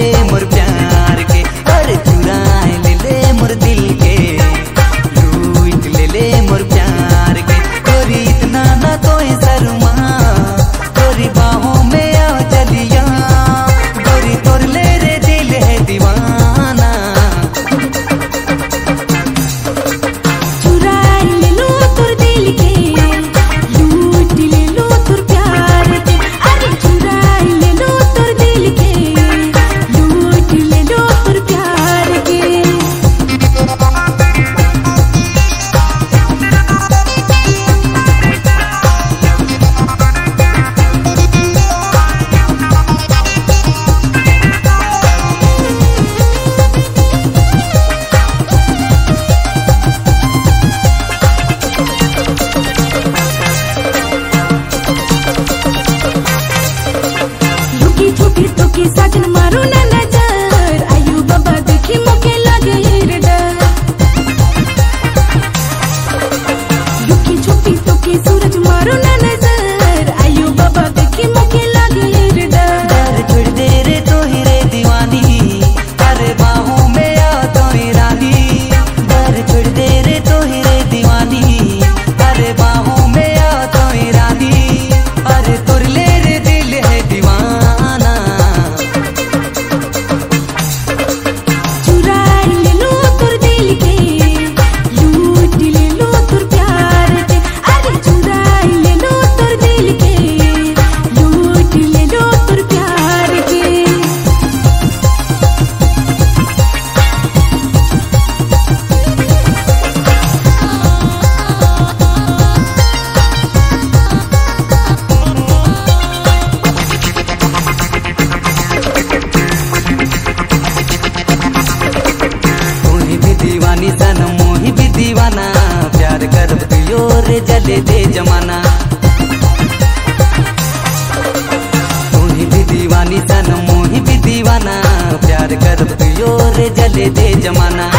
ले मोर प्यार के, अरे चुराए ले मोर दिल के, लूट ले मोर प्यार के। तोरी इतना ना तोए शर्मा, तोरी बाहों में आ चलिया, गोरी तोर ले रे दिल है दीवाना। चुराए ले लो तोर दिल के, लूट ले लो तोर प्यार के, अरे चुराए ले लो तोर दिल के, लूट ले लो तोर प्यार के। लुकी छुपी तो की साजन मारो ना नजर, आयु बाबा देखी मोके लगे रे डर। लुकी छुपी तो की सूरज मारो ना नजर, आयु बाबा देखी मोके लगे रे डर। डर छोड़ दे रे तो ही रे दीवानी, अरे बाहों में आ तो ही रानी। डर छोड़ दे रे तो ही रे दीवानी, अरे बाहों में आ तो ही रानी। अरे तुर ले रे दिल है दीवाना। चुराए ले लो तोर दिल के, लूट ले लो तोर प्यार के, अरे चुराए ले लो तोर दिल के, लूट ले लो तोर प्यार के। मोही भी दीवानी सनम, मोही भी दीवाना, प्यार कर दियो रे जले दे जमाना। मोही भी दीवानी सनम, मोही भी दीवाना, प्यार कर दियो रे जले दे जमाना।